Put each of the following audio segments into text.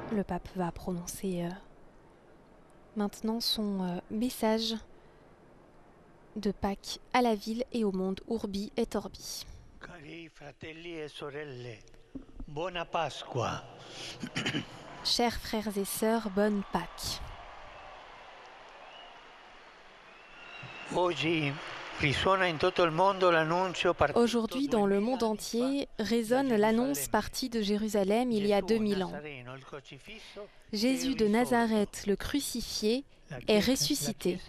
Le pape va prononcer maintenant son message de Pâques à la ville et au monde, Urbi et Orbi. Cari fratelli e sorelle, buona Pasqua. Chers frères et sœurs, bonne Pâques. Aujourd'hui, dans le monde entier, résonne l'annonce partie de Jérusalem il y a 2000 ans. Jésus de Nazareth, le crucifié, est ressuscité.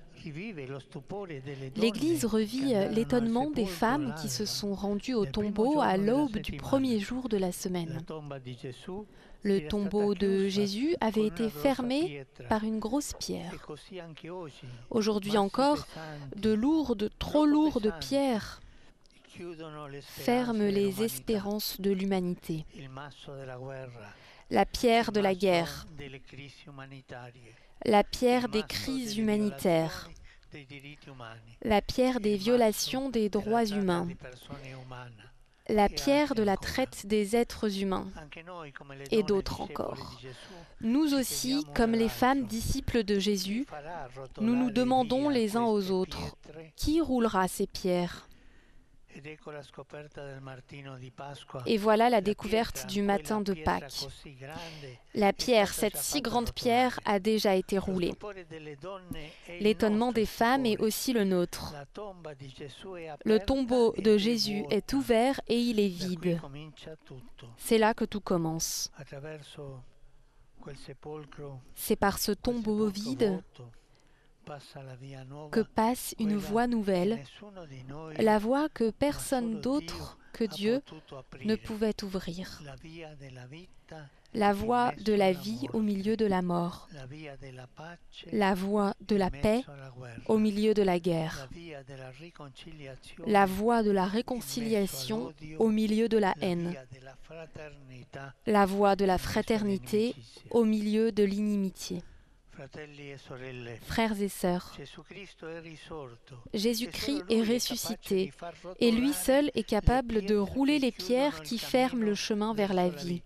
L'Église revit l'étonnement des femmes qui se sont rendues au tombeau à l'aube du premier jour de la semaine. Le tombeau de Jésus avait été fermé par une grosse pierre. Aujourd'hui encore, trop lourdes pierres ferment les espérances de l'humanité. La pierre de la guerre, la pierre des crises humanitaires, la pierre des violations des droits humains, la pierre de la traite des êtres humains, et d'autres encore. Nous aussi, comme les femmes disciples de Jésus, nous nous demandons les uns aux autres, qui roulera ces pierres ? Et voilà la découverte du matin de Pâques. La pierre, cette si grande pierre, a déjà été roulée. L'étonnement des femmes est aussi le nôtre. Le tombeau de Jésus est ouvert et il est vide. C'est là que tout commence. C'est par ce tombeau vide que passe une voie nouvelle, la voie que personne d'autre que Dieu ne pouvait ouvrir. La voie de la vie au milieu de la mort, la voie de la paix au milieu de la guerre, la voie de la réconciliation au milieu de la haine, la voie de la fraternité au milieu de l'inimitié. Frères et sœurs, Jésus-Christ est ressuscité et lui seul est capable de rouler les pierres qui ferment le chemin vers la vie.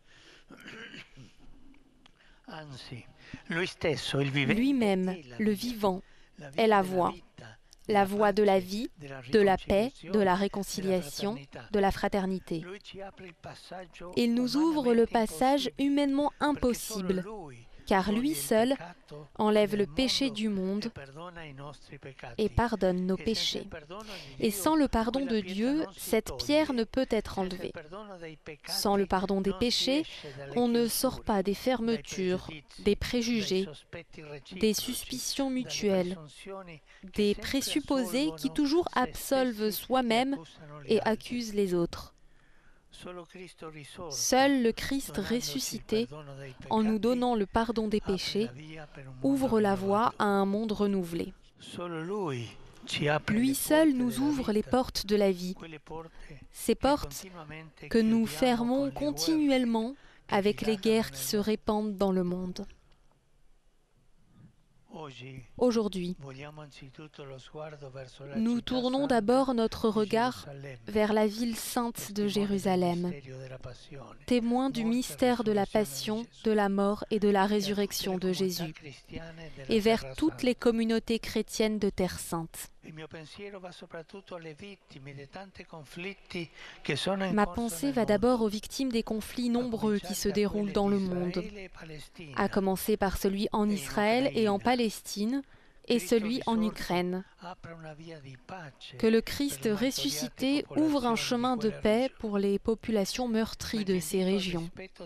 Lui-même, le vivant, est la voie de la vie, de la paix, de la réconciliation, de la fraternité. Il nous ouvre le passage humainement impossible, car lui seul enlève le péché du monde et pardonne nos péchés. Et sans le pardon de Dieu, cette pierre ne peut être enlevée. Sans le pardon des péchés, on ne sort pas des fermetures, des préjugés, des suspicions mutuelles, des présupposés qui toujours absolvent soi-même et accusent les autres. Seul le Christ ressuscité, en nous donnant le pardon des péchés, ouvre la voie à un monde renouvelé. Lui seul nous ouvre les portes de la vie, ces portes que nous fermons continuellement avec les guerres qui se répandent dans le monde. Aujourd'hui, nous tournons d'abord notre regard vers la ville sainte de Jérusalem, témoin du mystère de la passion, de la mort et de la résurrection de Jésus, et vers toutes les communautés chrétiennes de Terre Sainte. Ma pensée va d'abord aux victimes des conflits nombreux qui se déroulent dans le monde, à commencer par celui en Israël et en Palestine, et celui en Ukraine. Que le Christ ressuscité ouvre un chemin de paix pour les populations meurtries de ces régions,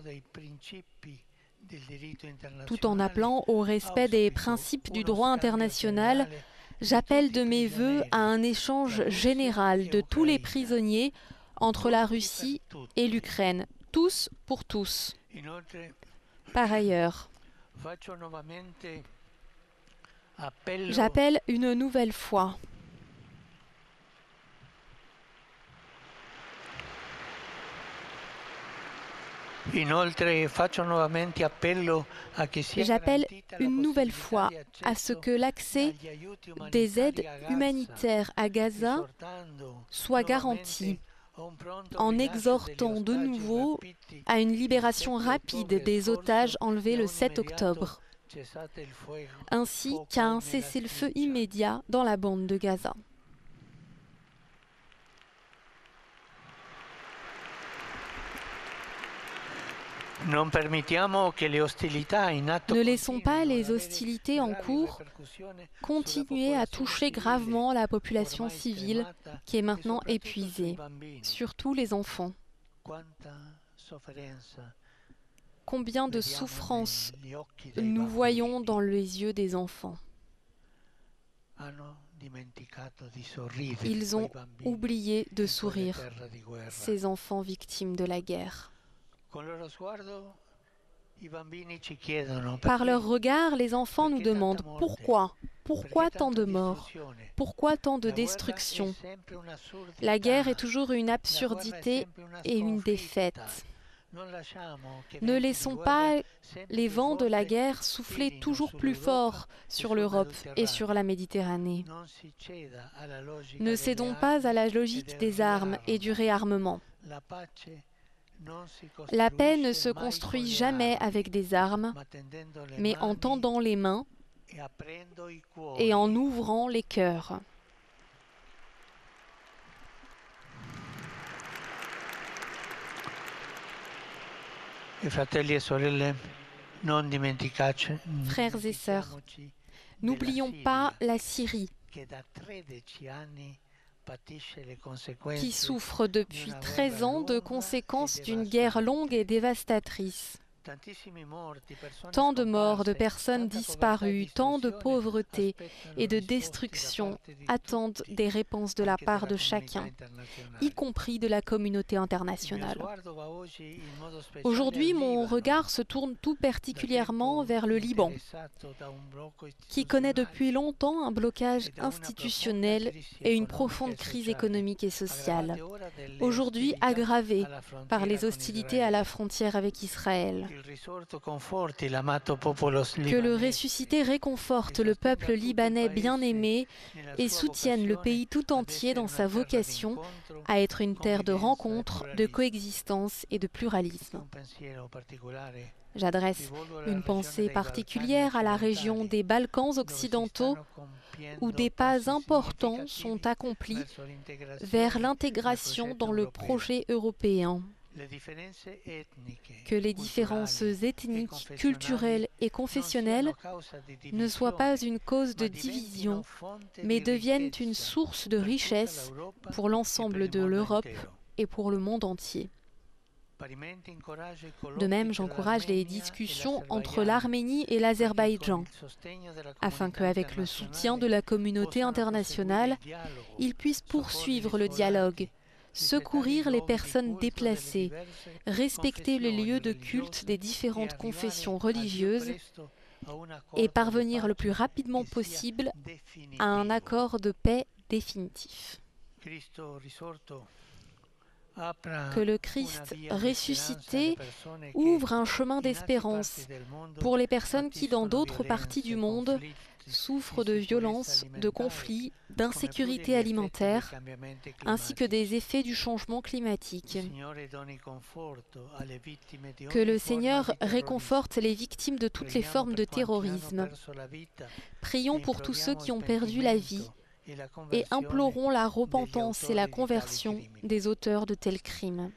tout en appelant au respect des principes du droit international. J'appelle de mes vœux à un échange général de tous les prisonniers entre la Russie et l'Ukraine, tous pour tous. Par ailleurs, j'appelle une nouvelle fois à ce que l'accès des aides humanitaires à Gaza soit garanti en exhortant de nouveau à une libération rapide des otages enlevés le 7 octobre, ainsi qu'à un cessez-le-feu immédiat dans la bande de Gaza. Ne laissons pas les hostilités en cours continuer à toucher gravement la population civile qui est maintenant épuisée, surtout les enfants. Combien de souffrances nous voyons dans les yeux des enfants. Ils ont oublié de sourire, ces enfants victimes de la guerre. Par leur regard, les enfants nous demandent pourquoi ? Pourquoi tant de morts ? Pourquoi tant de destruction ? La guerre est toujours une absurdité et une défaite. Ne laissons pas les vents de la guerre souffler toujours plus fort sur l'Europe et sur la Méditerranée. Ne cédons pas à la logique des armes et du réarmement. La paix ne se construit jamais avec des armes, mais en tendant les mains et en ouvrant les cœurs. Frères et sœurs, n'oublions pas la Syrie, qui souffre depuis 13 ans de conséquences d'une guerre longue et dévastatrice. Tant de morts, de personnes disparues, tant de pauvreté et de destruction attendent des réponses de la part de chacun, y compris de la communauté internationale. Aujourd'hui, mon regard se tourne tout particulièrement vers le Liban, qui connaît depuis longtemps un blocage institutionnel et une profonde crise économique et sociale, aujourd'hui aggravée par les hostilités à la frontière avec Israël. Que le ressuscité réconforte le peuple libanais bien-aimé et soutienne le pays tout entier dans sa vocation à être une terre de rencontre, de coexistence et de pluralisme. J'adresse une pensée particulière à la région des Balkans occidentaux où des pas importants sont accomplis vers l'intégration dans le projet européen. Que les différences ethniques, culturelles et confessionnelles ne soient pas une cause de division, mais deviennent une source de richesse pour l'ensemble de l'Europe et pour le monde entier. De même, j'encourage les discussions entre l'Arménie et l'Azerbaïdjan, afin qu'avec le soutien de la communauté internationale, ils puissent poursuivre le dialogue, secourir les personnes déplacées, respecter les lieux de culte des différentes confessions religieuses et parvenir le plus rapidement possible à un accord de paix définitif. Que le Christ ressuscité ouvre un chemin d'espérance pour les personnes qui, dans d'autres parties du monde, souffrent de violences, de conflits, d'insécurité alimentaire, ainsi que des effets du changement climatique. Que le Seigneur réconforte les victimes de toutes les formes de terrorisme. Prions pour tous ceux qui ont perdu la vie et implorons la repentance et la conversion des auteurs de tels crimes.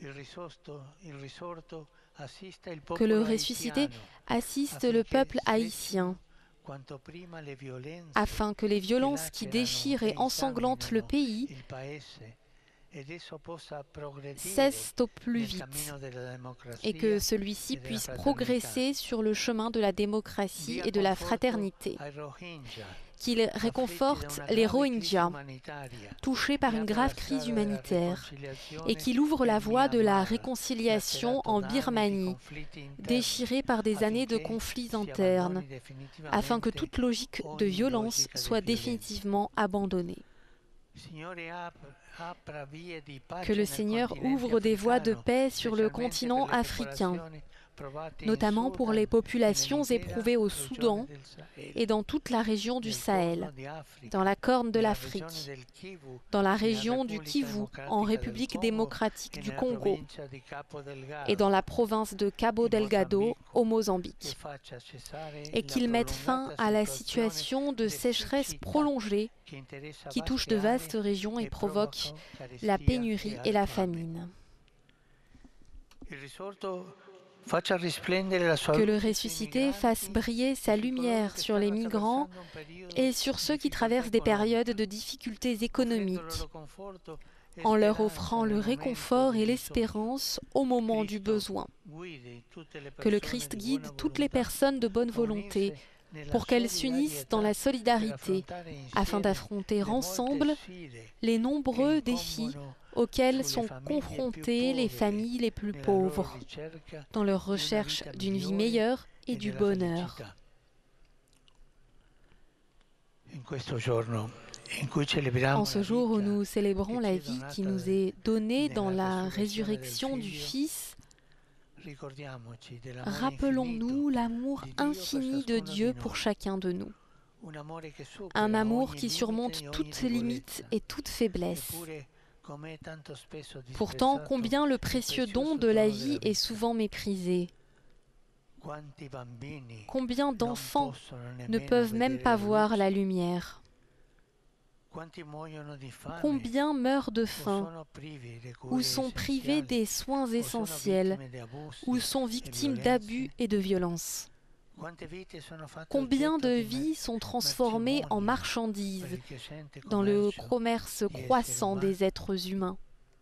Que le ressuscité assiste le peuple haïtien, afin que les violences qui déchirent et ensanglantent le pays cessent au plus vite et que celui-ci puisse progresser sur le chemin de la démocratie et de la fraternité. Qu'il réconforte les Rohingyas, touchés par une grave crise humanitaire, et qu'il ouvre la voie de la réconciliation en Birmanie, déchirée par des années de conflits internes, afin que toute logique de violence soit définitivement abandonnée. Que le Seigneur ouvre des voies de paix sur le continent africain, notamment pour les populations éprouvées au Soudan et dans toute la région du Sahel, dans la Corne de l'Afrique, dans la région du Kivu, en République démocratique du Congo, et dans la province de Cabo Delgado, au Mozambique, et qu'il mette fin à la situation de sécheresse prolongée qui touche de vastes régions et provoque la pénurie et la famine. Que le ressuscité fasse briller sa lumière sur les migrants et sur ceux qui traversent des périodes de difficultés économiques, en leur offrant le réconfort et l'espérance au moment du besoin. Que le Christ guide toutes les personnes de bonne volonté pour qu'elles s'unissent dans la solidarité afin d'affronter ensemble les nombreux défis auxquels sont confrontées les familles les plus pauvres dans leur recherche d'une vie meilleure et du bonheur. En ce jour où nous célébrons la vie qui nous est donnée dans la résurrection du Fils, rappelons-nous l'amour infini de Dieu pour chacun de nous. Un amour qui surmonte toute limite et toute faiblesse. Pourtant, combien le précieux don de la vie est souvent méprisé. Combien d'enfants ne peuvent même pas voir la lumière. Combien meurent de faim, ou sont privés des soins essentiels, ou sont victimes d'abus et de violences. Combien de vies sont transformées en marchandises dans le commerce croissant des êtres humains.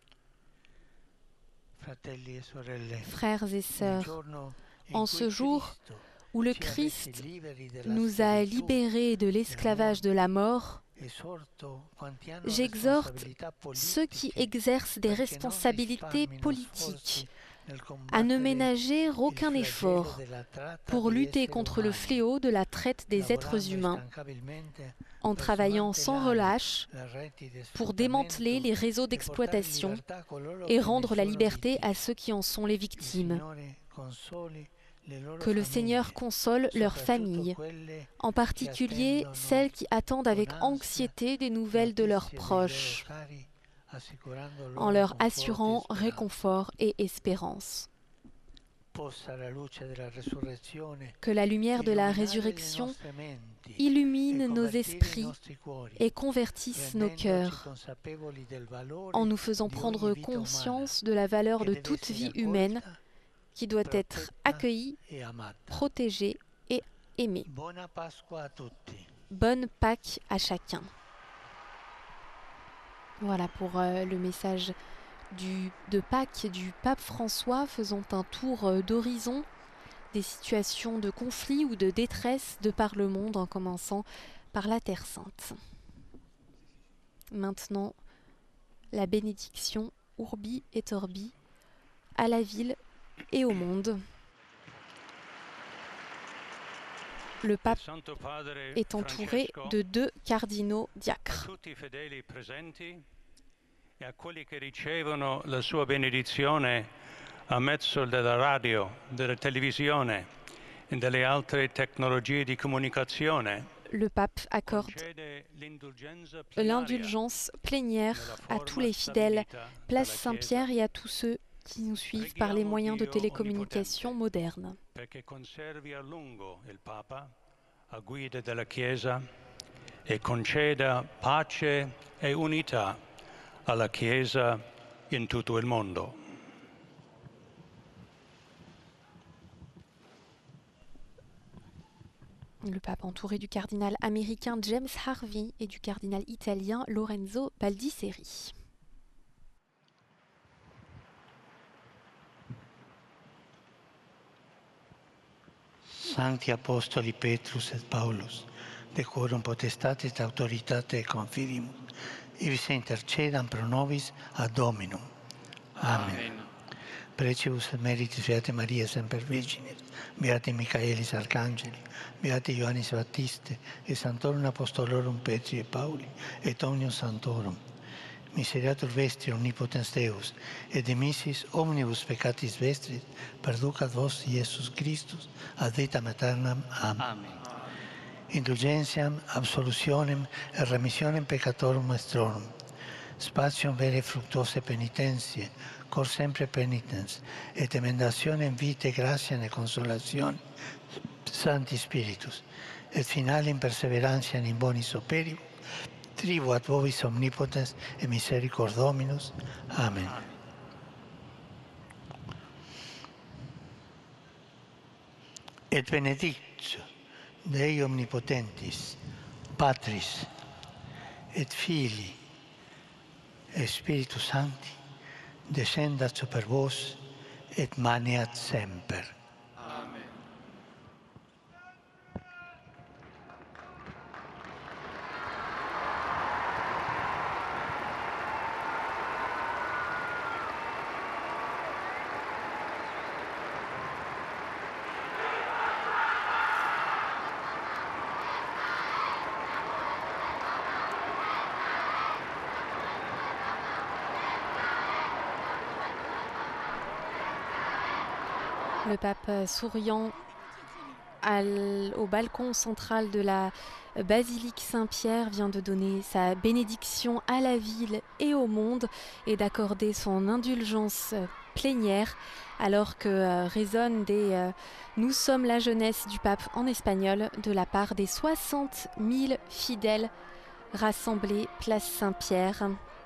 Frères et sœurs, en ce jour où le Christ nous a libérés de l'esclavage de la mort, j'exhorte ceux qui exercent des responsabilités politiques à ne ménager aucun effort pour lutter contre le fléau de la traite des êtres humains, en travaillant sans relâche pour démanteler les réseaux d'exploitation et rendre la liberté à ceux qui en sont les victimes. Que le Seigneur console leurs familles, en particulier celles qui attendent avec anxiété des nouvelles de leurs proches, en leur assurant réconfort et espérance. Que la lumière de la résurrection illumine nos esprits et convertisse nos cœurs, en nous faisant prendre conscience de la valeur de toute vie humaine qui doit être accueillie, protégée et aimée. Bonne Pâques à chacun. Voilà pour le message de Pâques du pape François, faisant un tour d'horizon des situations de conflit ou de détresse de par le monde, en commençant par la Terre Sainte. Maintenant, la bénédiction Urbi et Orbi à la ville et au monde. Le pape est entouré de 2 cardinaux diacres. E a quelli che ricevono la sua benedizione a mezzo della radio, della televisione e delle altre tecnologie di comunicazione. Le pape accorde l'indulgence plénière à tous les fidèles, place Saint-Pierre, et à tous ceux qui nous suivent par les moyens de télécommunication modernes. Perché conservi a lungo il Papa a guida della Chiesa e conceda pace e unità alla Chiesa in tutto il mondo. Le pape entouré du cardinal américain James Harvey et du cardinal italien Lorenzo Baldisseri. Sancti Apostoli Petrus et Paulus, decorum potestatis autoritate confidimus, ivis intercedam pro nobis ad Dominum. Amen. Precibus et meritis Beate Maria Semper Virginis, Beati Michaelis Arcangeli, Beati Ioannis Baptiste, et Sanctorum Apostolorum Petri et Pauli, et omnium Sanctorum, Miseriatur vestri omnipotens Deus, et dimissis omnibus peccatis vestris, perducat vos Iesus Christus, ad vitam aeternam. Amen. Indulgentiam, absolutionem et remissionem peccatorum nostrorum, spatium vere fructuose penitentiae, cor sempre penitens, et emendationem vitae gratiam et consolationem Sancti Spiritus, et finalem perseverantiam in bonis operibus, tribu ad vobis omnipotens et misericors Dominus. Amen. Et benedictio Dei omnipotentis, Patris, et Filii, et Spiritus Sancti, descendat super vos, et maniat semper. Amen. Le pape souriant au balcon central de la basilique Saint-Pierre vient de donner sa bénédiction à la ville et au monde et d'accorder son indulgence plénière alors que résonne des « Nous sommes la jeunesse » du pape en espagnol de la part des 60 000 fidèles rassemblés place Saint-Pierre.